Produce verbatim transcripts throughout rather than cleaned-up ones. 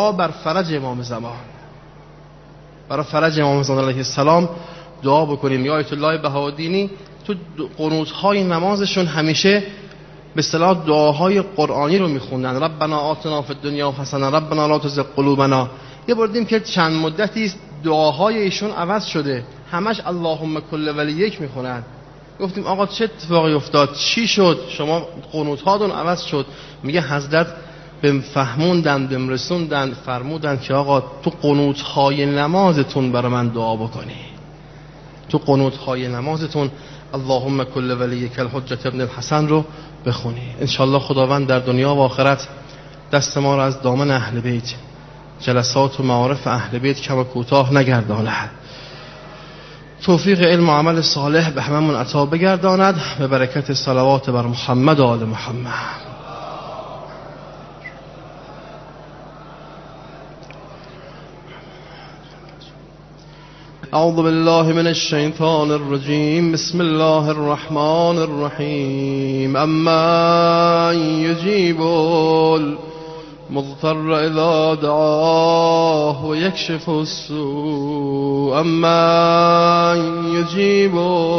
دعا بر فرج امام زمان، برای فرج امام زمان علیه السلام دعا بکنیم. یا آیت الله بهاءالدینی تو قنوت‌های نمازشون همیشه به اصطلاح دعاهای قرآنی رو میخوندن. ربنا آتنا فی الدنیا حسنه ربنا لا تزغ قلوبنا. یه بار دیدیم که چند مدتی است دعاهای ایشون عوض شده، همش اللهم کل ولیک میخونن. گفتیم آقا چه اتفاقی افتاد، چی شد شما قنوت‌هاتون عوض شد؟ میگه حضرت بهم فهموندن، بهم رسوندن، فرمودن که آقا تو قنوت‌های نمازتون برای من دعا بکنی، تو قنوت‌های نمازتون اللهم کل ولیک الحجة ابن الحسن رو بخونی. انشالله خداوند در دنیا و آخرت دست ما رو از دامن اهل بیت، جلسات و معارف اهل بیت کم و کوتاه نگرداند، توفیق علم و عمل صالح به هممون عطا بگرداند، به برکت صلوات بر محمد و آل محمد. اعوذ بالله من الشیطان الرجیم بسم الله الرحمن الرحیم اما یجیب المضطر اذا دعاه و یکشف السوء اما یجیب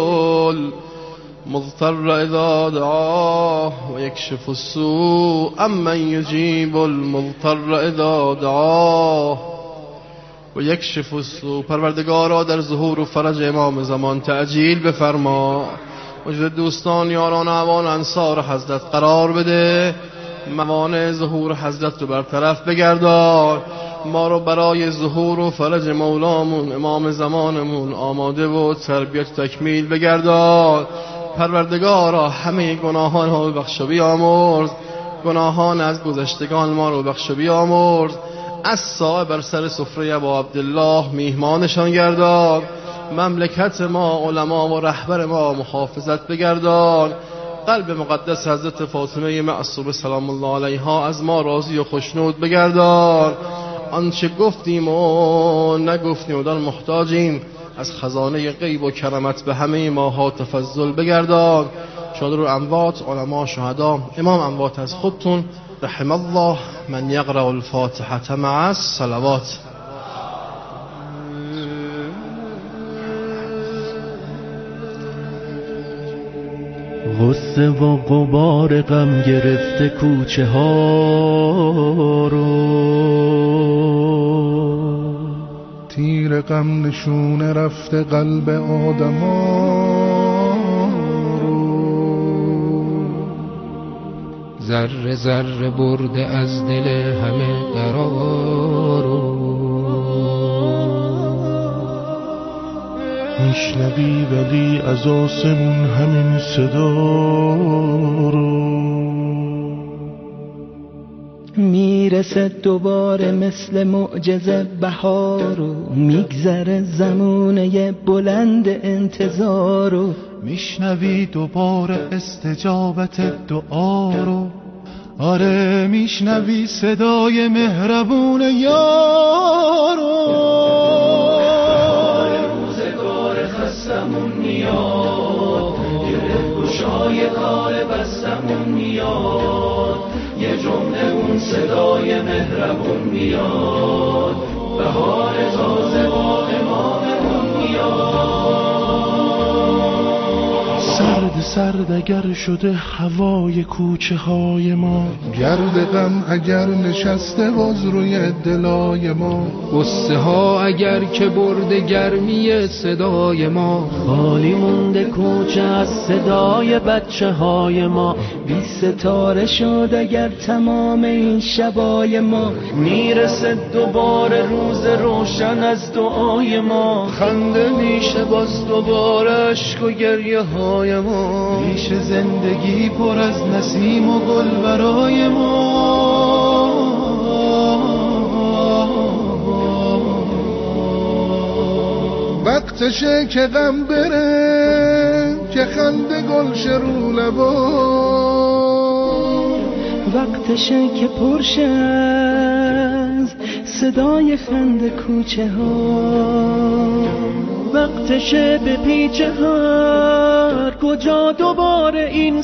المضطر اذا دعاه و یکشف السوء اما یجیب المضطر اذا دعاه و یکشف السوء. پروردگارا در ظهور و فرج امام زمان تعجیل بفرما، وجود دوستان یاران اعوان انصار حضرت قرار بده، موانع ظهور حضرت رو برطرف بگردان، ما رو برای ظهور و فرج مولامون امام زمانمون آماده و تربیت تکمیل بگردان. پروردگارا همه گناهان ها ببخش و بیامرز، گناهان از گذشتگان ما رو ببخش و بیامرز. از سایه بر سر سفره ابا عبدالله میهمانشان گردان، مملکت ما علما و رهبر ما محافظت بگردان. قلب مقدس حضرت فاطمه معصومه سلام الله علیها از ما راضی و خوشنود بگردان. آنچه گفتیم و نگفتیم و در محتاجیم از خزانه غیب و کرمت به همه ماها تفضل بگردان. شادر و اموات، علما، شهدا، امام اموات از خودتون رحم الله من یقرأ الفاتحة مع الصلوات. غصه و غبار غم گرفته کوچه ها رو، تیر غم نشونه رفته قلب آدم ها رو، ذره ذره برده از دل همه قرار رو. میشنوی ولی از آسمون همین صدا رو، میرسه دوباره مثل معجزه بهار و میگذره زمونه بلند انتظار رو. میشنوی دوباره استجابت دعا رو، آره میشنوی صدای مهربون یار رو. روزگار خستمون میاد، گره گشای کار بستمون میاد، یه جمله اون صدای مهربون میاد، بهار تازه با اماممون میاد. سرد سرد اگر شده هوای کوچه های ما، گرد غم اگر نشسته باز روی دلای ما، غصه ها اگر که برده گرمی صدای ما، خالی مونده کوچه از صدای بچه های ما، بی ستاره شد اگر تمام این شبای ما، میرسه دوباره روز روشن از دعای ما، خنده میشه باز دوباره عشق و گریه های ما، میشه زندگی پر از نسیم و گل برای ما. وقتشه که غم بره، که خنده گل شه رو لبا، وقتشه که پرشه از صدای خنده کوچه ها، وقتشه به پیچه ها کجا دوباره این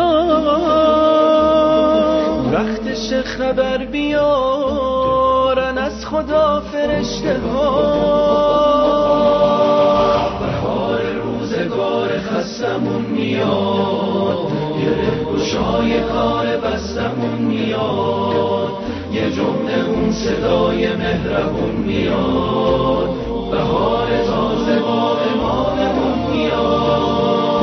صدا، وقتشه خبر بیار خدا فرشته ها. بهار روزگار خستمون میاد، گره گشای کار بستمون میاد، یه جمله اون صدای مهربون میاد، بهار تازه با اماممون میاد.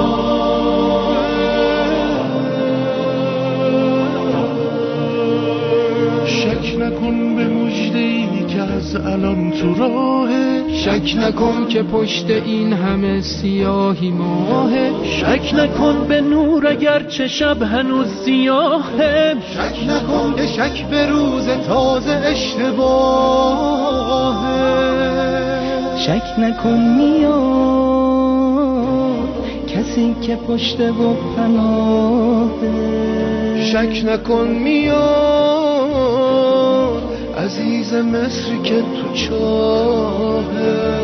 شک نکن به مژده‌ای که از الان تو راهه، شک نکن که پشت این همه سیاهی ماهه، شک نکن به نور اگر چه شب هنوز سیاهه، شک نکن که شک به روز تازه اشتباهه، شک نکن میاد کسی که پشت و پناهه، شک نکن میاد عزیز مصری که تو چاهه،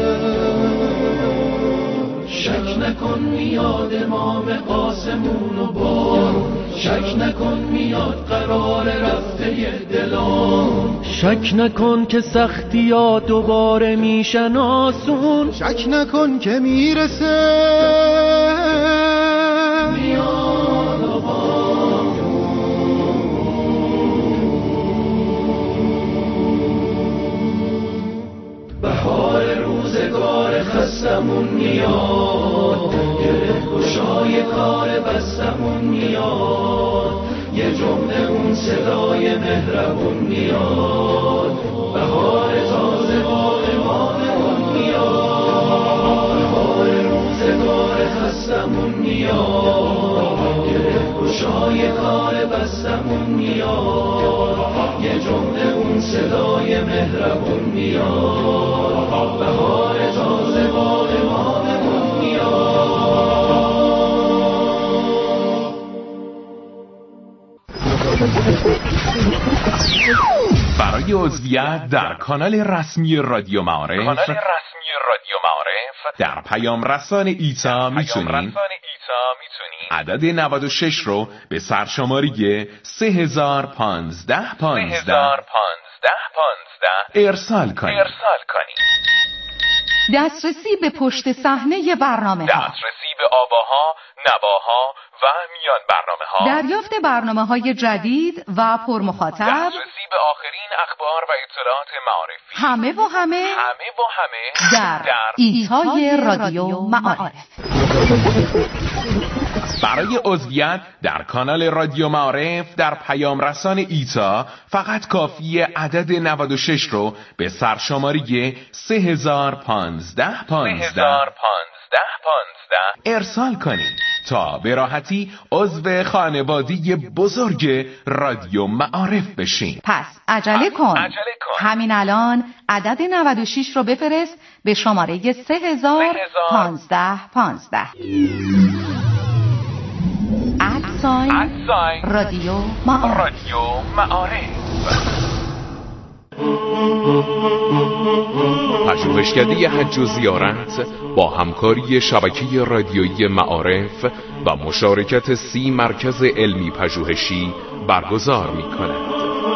شک نکن میاد امام قاسمون و بارون، شک نکن میاد قرار رفته دلان، شک نکن که سختی ها دوباره میشن آسون، شک نکن که میرسه میاد و بهار روزگار خستمون میاد، گره گشای کار بستمون میاد، یه جمله اون صدای مهربون میاد، بهار تازه با اماممون میاد، بهار روزگار خستمون میاد، گره گشای کار بستمون میاد، یه جمله اون صدای مهربون میاد، بهار تازه با اماممون میاد. برای عضویت در کانال رسمی رادیو معارف، کانال رسمی رادیو معارف در پیام رسان ایتا میتونین عدد نود و شش رو به سرشماری سه هزار و پانزده پانزده ارسال کنید. ارسال کنید. دسترسی به پشت صحنه برنامه ها، دسترسی به آواها، نواها و میان برنامه ها، دریافت برنامه های جدید و پرمخاطب، دسترسی به آخرین اخبار و اطلاعات معارفی، همه و همه همه و همه در, در ایتای رادیو معارف. برای عضویت در کانال رادیو معارف در پیام رسان ایتا فقط کافیه عدد نود و شش رو به سرشماری سه هزار و پانزده پانزده ارسال کنید تا به راحتی عضو خانواده بزرگ رادیو معارف بشین. پس عجله کن. عجله کن. همین الان عدد نود و شش رو بفرست به شماره سه هزار و پانزده پانزده. ادساین رادیو معارف. رادیو معارف. پژوهشکده حج و زیارت با همکاری شبکه رادیویی معارف و مشارکت سی مرکز علمی پژوهشی برگزار می‌کند.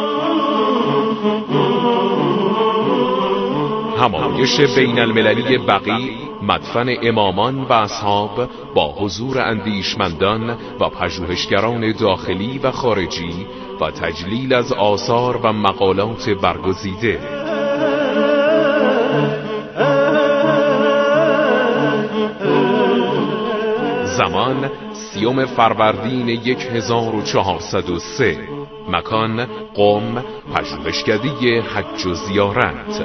همایش بین المللی بقیع مدفن امامان و اصحاب با حضور اندیشمندان و پژوهشگران داخلی و خارجی و تجلیل از آثار و مقالات برگزیده. زمان سیوم فروردین هزار و چهارصد و سه. مکان قم، پژوهشکده حج و زیارت.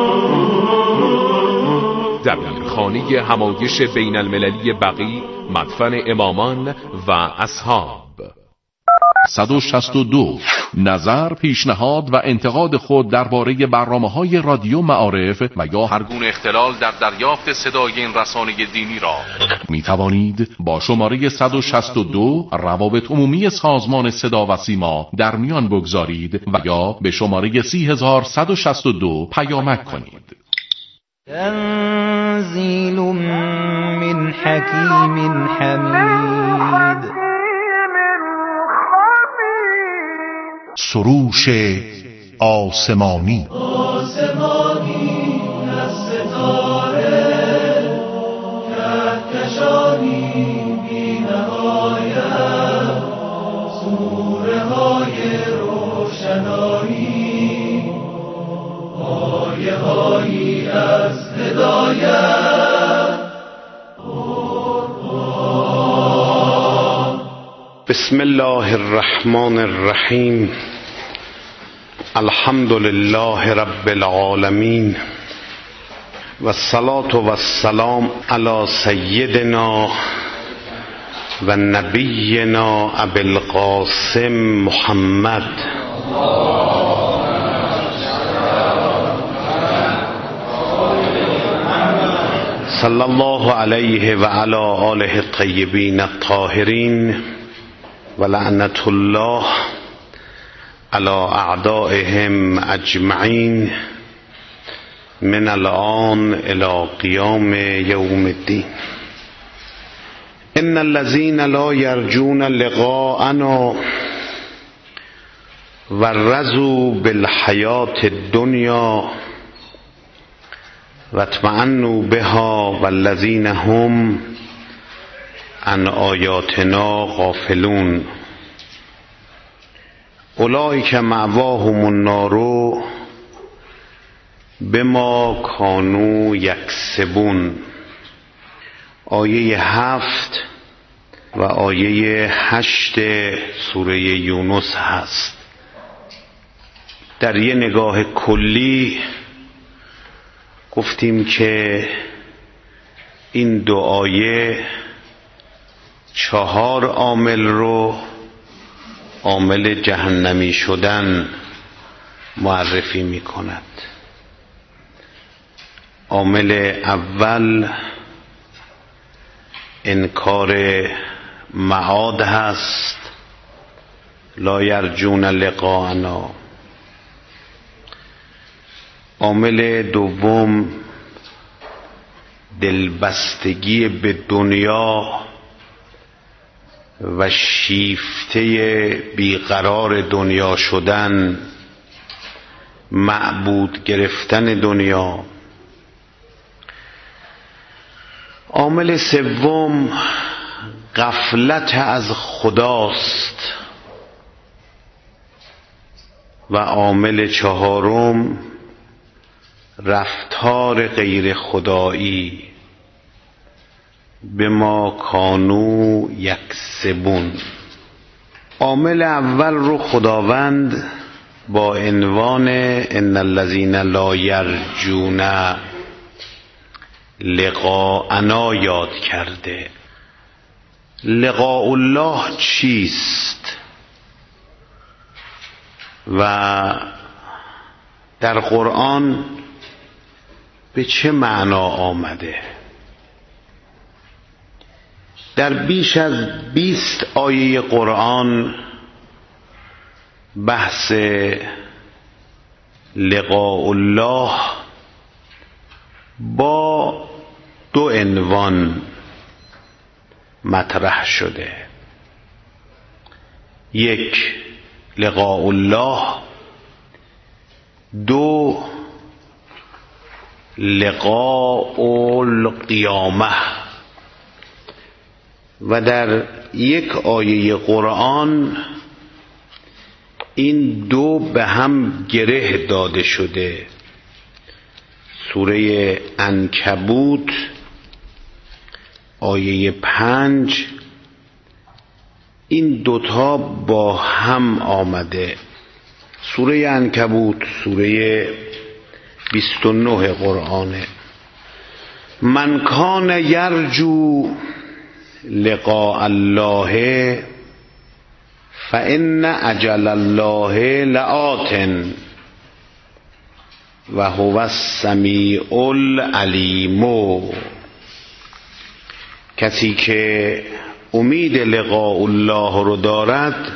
دبیرخانه همایش بین المللی بقیع مدفن امامان و اصحاب. صد و شصت و دو. نظر، پیشنهاد و انتقاد خود درباره برنامه‌های رادیو معارف و یا هر گونه اختلال در دریافت صدای این رسانه دینی را می توانید با شماره صد و شصت و دو روابط عمومی سازمان صدا و سیما در میان بگذارید و یا به شماره سی هزار و صد و شصت و دو پیامک کنید. تنزیل من حکیم حمید. سروش آسمانی. آسمانی از ستاره کهکشانی بی نهایت سوره های روشنایی آیه هایی از هدایت بسم الله الرحمن الرحیم الحمد لله رب العالمین و الصلاة و السلام علی سیدنا و نبینا ابی القاسم محمد صلی الله علیه و علی آله الطیبین الطاهرین و لعنت الله علی اعدائهم اجمعین من الان الی قیام یوم الدین. ان الذین لا یرجون لقاءنا و رضوا بالحیاة الدنیا و اطمأنوا بها والذین هم عن آیاتنا غافلون اولئک مأواهم النار بما کانوا یکسبون. آیه هفت و آیه هشت سوره یونس هست. در یه نگاه کلی گفتیم که این دو آیه چهار عامل رو عامل جهنمی شدن معرفی می کند. عامل اول انکار معاد هست، لا یرجون لقاءنا. عامل دوم دلبستگی به دنیا و شیفته بیقرار دنیا شدن، معبود گرفتن دنیا. عامل سوم غفلت از خداست و عامل چهارم رفتار غیر خدایی به ما کانو یکسبون. عامل اول رو خداوند با عنوان ان الذین لا یرجون لقاءنا یاد کرده. لقاء الله چیست و در قرآن به چه معنا آمده؟ در بیش از بیست آیه قرآن بحث لقاء الله با دو عنوان مطرح شده. یک، لقاء الله. دو، لقاء القیامه. و در یک آیه قرآن این دو به هم گره داده شده. سوره عنکبوت آیه پنج این دوتا با هم آمده. سوره عنکبوت سوره بیست و نه قرآنه. من کان یرجو لقاء الله فإن اجل الله لآت و هو السمیع العلیم. کسی که امید لقاء الله رو دارد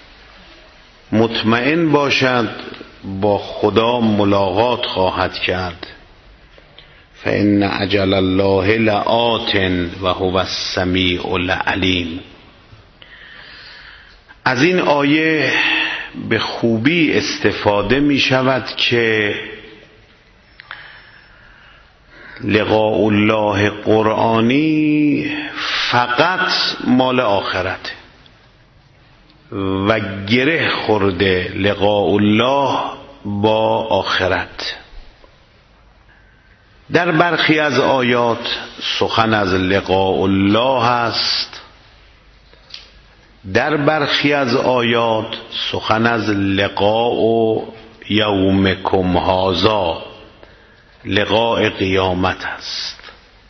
مطمئن باشد با خدا ملاقات خواهد کرد. فإن اجل الله لآت و هو السمیع العلیم. از این آیه به خوبی استفاده می شود که لقاء الله قرآنی فقط مال آخرته و گره خورده لقاء الله با آخرت. در برخی از آیات سخن از لقاء الله است، در برخی از آیات سخن از لقاء یومکم هذا، لقاء قیامت است.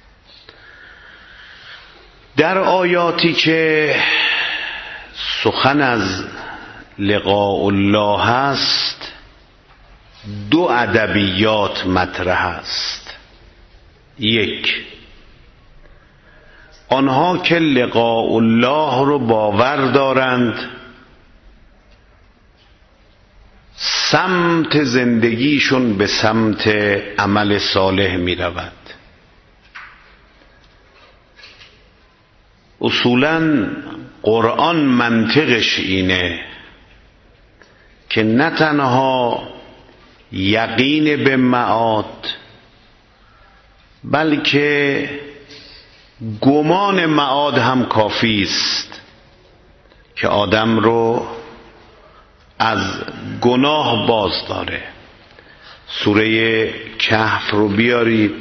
در آیاتی که سخن از لقاء الله است دو ادبیات مطرح است. یک، آنها که لقاء الله رو باور دارند سمت زندگیشون به سمت عمل صالح می رود. اصولاً قرآن منطقش اینه که نه تنها یقین به معاد بلکه گمان معاد هم کافی است که آدم رو از گناه باز داره. سوره کهف رو بیارید،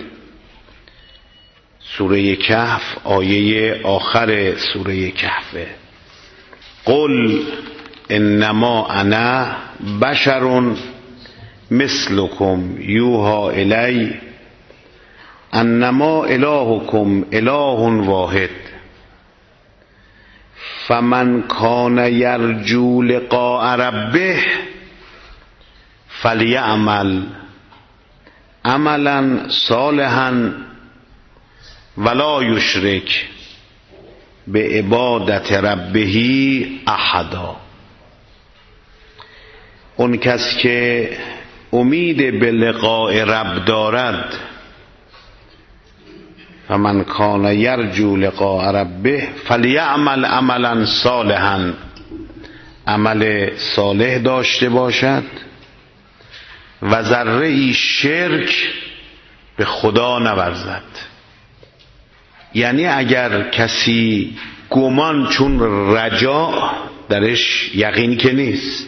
سوره کهف آیه آخر سوره کهفه. قل انما انا بشر مثلكم یوحى الی انما الهکم اله واحد فمن کان یرجو لقاء ربه فلیعمل عملا صالحا ولا یشرک به عبادت ربه احدا. اون کس که امید به لقاء رب دارد، فمن کان یرجو لقاء ربه فلیعمل عملا صالحا، عمل صالح داشته باشد و ذره ای شرک به خدا نورزد. یعنی اگر کسی گمان، چون رجا درش یقین که نیست،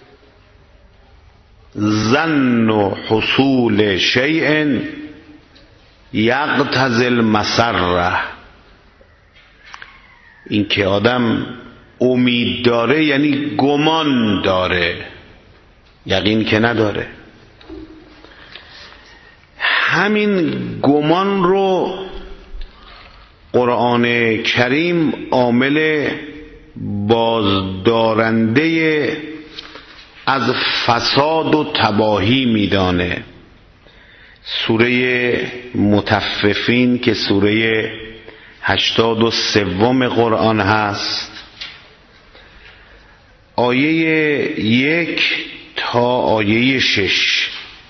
ظن و حصول شیء یقتضی المسره، این که آدم امید داره یعنی گمان داره، یقین که نداره. همین گمان رو قرآن کریم عامل بازدارنده از فساد و تباهی میدانه. سوره مطففین که سوره هشتاد و سوم قرآن هست، آیه یک تا آیه شش: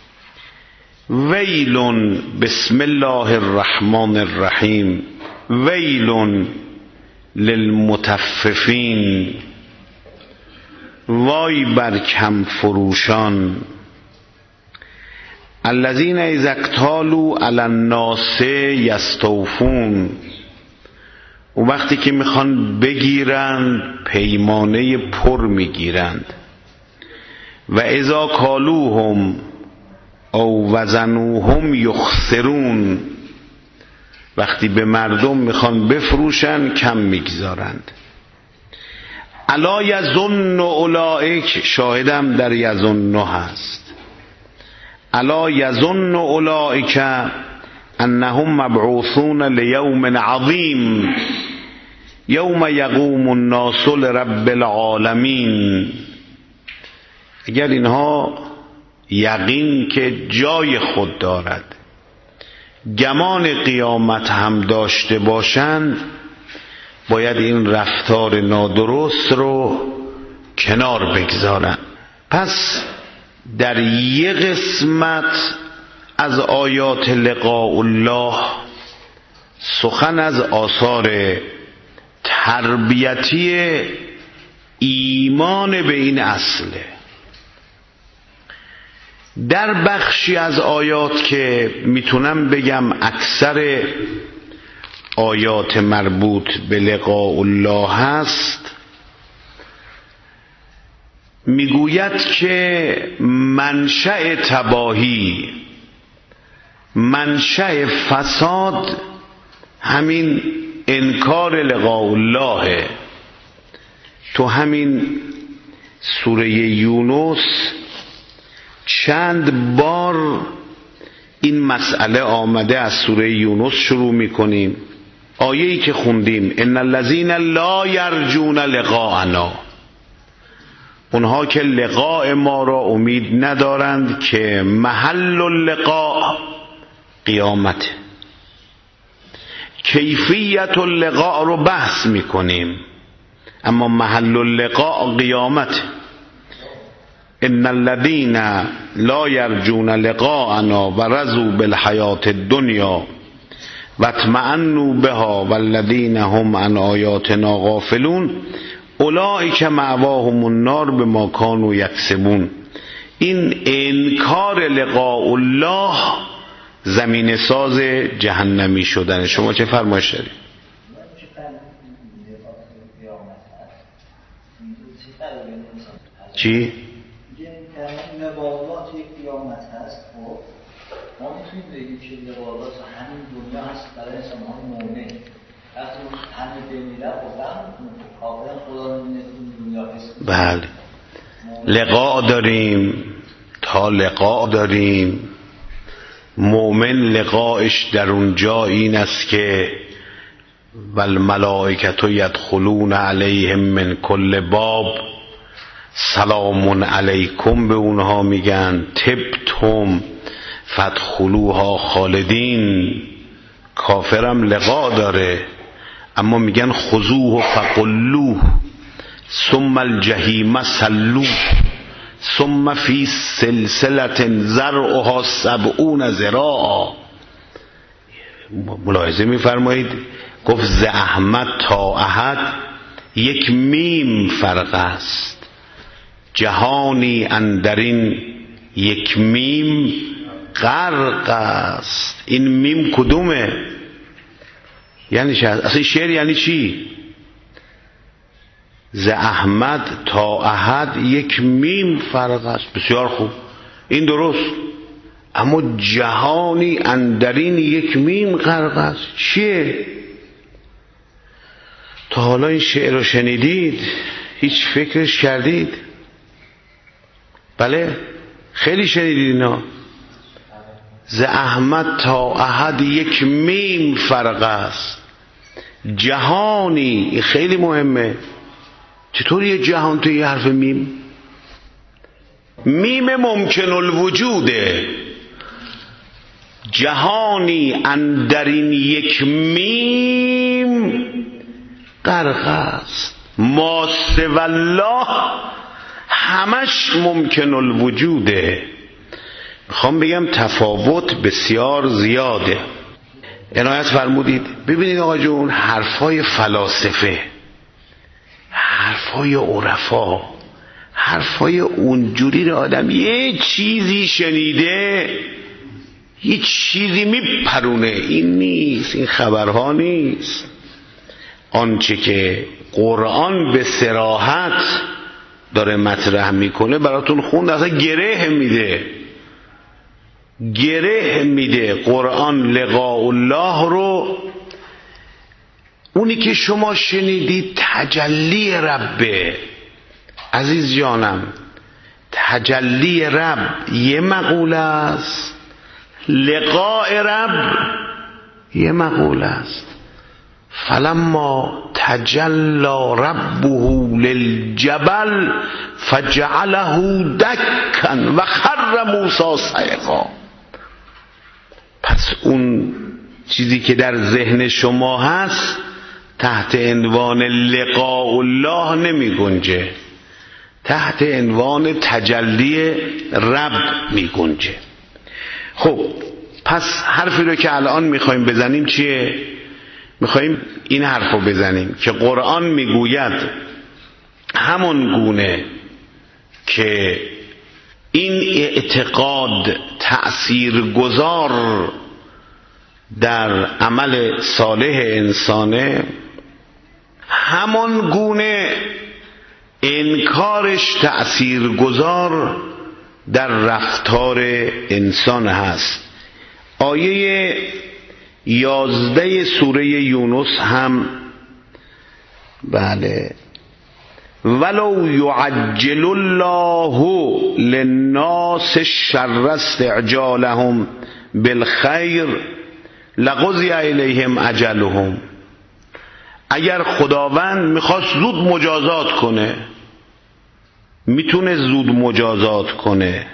ویلون بسم الله الرحمن الرحیم ویلون للمطففین، وای بر کم فروشان، الذین اذا اکتالوا علی الناس یستوفون، و وقتی که میخوان بگیرند پیمانه پر میگیرند، و اذا کالوهم او وزنوهم یخسرون، وقتی به مردم میخوان بفروشن کم میگذارند. الا یظن اولئک، شاهدم در یظن هست، الا یظن اولئک انهم مبعوثون لیوم عظیم یوم یقوم الناس لرب العالمین. اگر اینها یقین که جای خود دارد، گمان قیامت هم داشته باشند، باید این رفتار نادرست رو کنار بگذارن. پس در یک قسمت از آیات لقاء الله سخن از آثار تربیتی ایمان به این اصله. در بخشی از آیات که میتونم بگم اکثر آیات مربوط به لقاء الله هست، میگوید که منشأ تباهی، منشأ فساد همین انکار لقاء الله. تو همین سوره یونس چند بار این مسئله آمده. از سوره یونس شروع میکنیم، آیه‌ای که خوندیم ان الذین لا یرجون لقاءنا، اونها که لقاء ما را امید ندارند که محل اللقاء قیامت. کیفیت اللقاء رو بحث میکنیم اما محل اللقاء قیامت. ان الذين لا يرجون لقاءنا ورضوا بالحیات الدنیا واطمأنوا بها والذین هم عن آیاتنا غافلون اولئک مأواهم النار بما كانوا یکسبون. این انکار لقاء الله زمین ساز جهنمی شدن. شما چه فرمایش دارید؟ چی؟ لقاءات یک قیامت هست. خب ما میتونیم بگیم که لقاءات همین دنیا هست برای انسان‌های مؤمن. وقتی همه بمیرن خب کافران خدا رو دنیا هست. بله، لقاء داریم، تا لقاء داریم. مؤمن لقاءش در اونجا این است که والملائکة یدخلون علیهم من کل باب سلام علیکم، به اونها میگن طبتم فادخلوها خالدین. کافرم لقاء داره اما میگن خذوه فغلوه ثم الجحیم صلوه ثم فی سلسلة ذرعها سبعون ذراعا. ملاحظه میفرمایید گفت ز احمد تا احد یک میم فرق است. جهانی اندرین یک میم غرق است. این میم کدومه؟ یعنی چی؟ اصلا شعر یعنی چی؟ ز احمد تا احد یک میم فرق است. بسیار خوب، این درست. اما جهانی اندرین یک میم غرق است چیه؟ تا حالا این شعر رو شنیدید؟ هیچ فکرش کردید؟ بله خیلی شنیدید اینا. ز احمد تا احد یک میم فرق است. جهانی خیلی مهمه. چطور یه جهان توی یه حرف میم؟ میم ممکن الوجوده. جهانی اندرین یک میم غرق است. ما سوی الله همش ممکن الوجوده. میخوام بگم تفاوت بسیار زیاده. عنایت فرمودید. ببینید آقا جون، حرفای فلاسفه، حرفای عرفا، حرفای اونجوری رو آدم یه چیزی شنیده یه چیزی میپرونه. این نیست، این خبرها نیست. آنچه که قرآن به صراحت داره مطرح میکنه براتون خوند، اصلا گره میده، گره میده. قرآن لقاء الله رو، اونی که شما شنیدید تجلی ربه. عزیز جانم، تجلی رب یه مقوله است، لقاء رب یه مقوله است. فلما تجلی ربه للجبل فجعله دکا و خر موسی صعقا. پس اون چیزی که در ذهن شما هست تحت عنوان لقاء الله نمی گنجه، تحت عنوان تجلی رب می گنجه. خب پس حرفی رو که الان میخوایم بزنیم چیه؟ میخوایم این حرف رو بزنیم که قرآن میگوید همون گونه که این اعتقاد تأثیرگذار در عمل صالح انسانه، همان گونه انکارش تأثیرگذار در رفتار انسان هست. آیه یازده سوره یونس هم بله ولو یعجل الله للناس شر استعجالهم بالخیر لقضی الیهم اجلهم. اگر خداوند میخواست زود مجازات کنه، میتونه زود مجازات کنه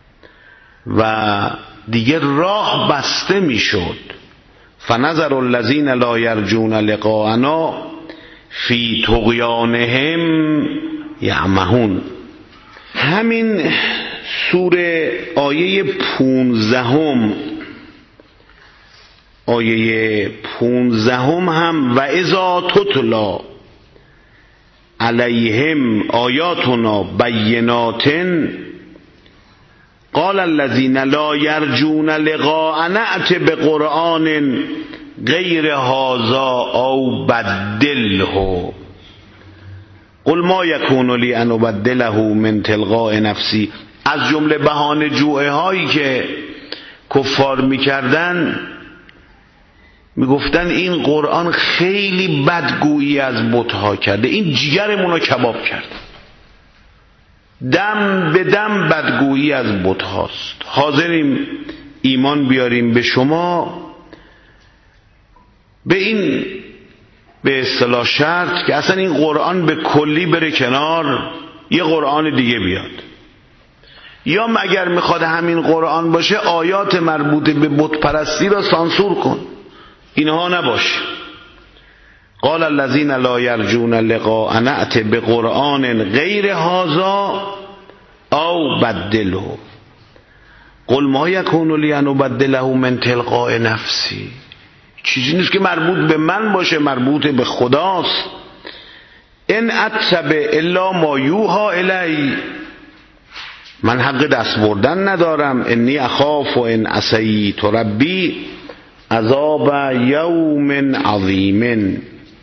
و دیگه راه بسته میشد. فنظر الذین لا یرجون لقاءنا فی طغیانهم یعمهون. همین سوره آیه پونزدهم آیه پونزدهم هم و اذا تتلی علیهم آیاتنا بینات قال الذین لا یرجون لقاءنا ائت بقرآن غیر هذا او بدله قل ما یکون لی ان ابدله من تلقاء نفسی. از جمله بهانه جویی هایی که کفار میکردن، میگفتن این قرآن خیلی بدگویی از بت‌ها کرده، این جیگرمون رو کباب کرده، دم به دم بدگویی از بت‌هاست، حاضریم ایمان بیاریم به شما به این به اصطلاح شرط که اصلا این قرآن به کلی بره کنار، یه قرآن دیگه بیاد، یا مگر میخواد همین قرآن باشه آیات مربوط به بت پرستی را سانسور کن، اینها نباشه. قال الذین لا یرجون لقاءنا ائت بقرآن غیر هذا او بدله قل ما یکون لی ان ابدله من تلقاء نفسی. چیزی نیست که مربوط به من باشه، مربوط به خداست. ان اتبع الا ما یوحی الی، من حق دست بردن ندارم. انی اخاف و ان عصیت ربی عذاب یوم عظیم.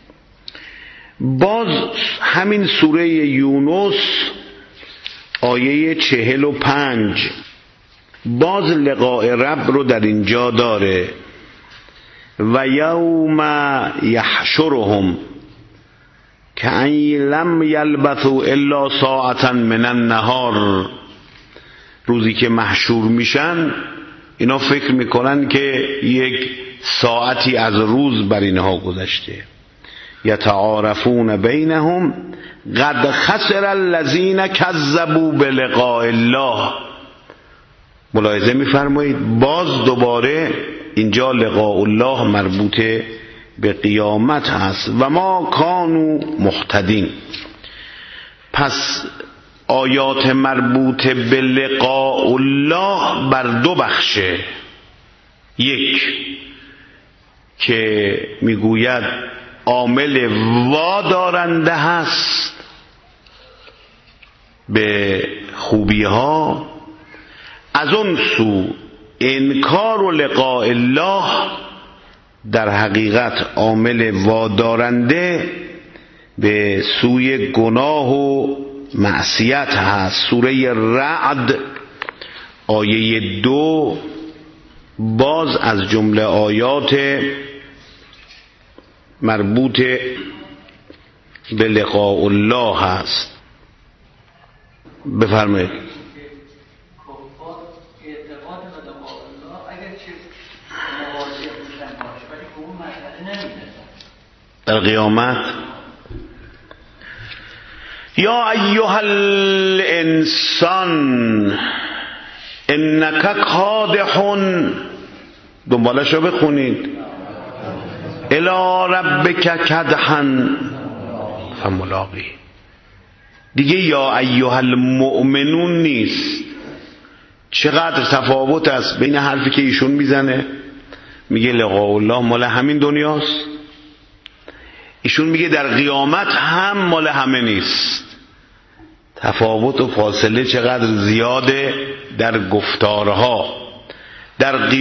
باز همین سوره یونس آیه چهل و پنج باز لقاء رب رو در اینجا داره. و یوم یحشرهم کأن لم یلبثوا الا ساعة من النهار. روزی که محشور میشن اینا فکر میکنن که یک ساعتی از روز بر اینها گذشته. یتعارفون بینهم قد خسر الذین کذبوا بلقاء الله. ملاحظه میفرمایید باز دوباره اینجا لقاء الله مربوط به قیامت هست. و ما کانوا مهتدین. پس آیات مربوط به لقاء الله بر دو بخشه. یک که میگوید عامل وادارنده هست به خوبی ها، از اون سو انکار و لقاء الله در حقیقت عامل وادارنده به سوی گناه و معصیت هست. سوره رعد آیه دو باز از جمله آیات مربوط به لقاء الله هست. بفرمایید. در قیامت یا ایها الانسان انک کادح، دنبالش رو بخونید، الی ربک کدحا فملاقی. دیگه یا ایها المؤمنون نیست. چقدر تفاوت است بین حرفی که ایشون میزنه میگه لقاء الله مال همین دنیاست، ایشون میگه در قیامت هم مال همه نیست. تفاوت و فاصله چقدر زیاده در گفتارها، در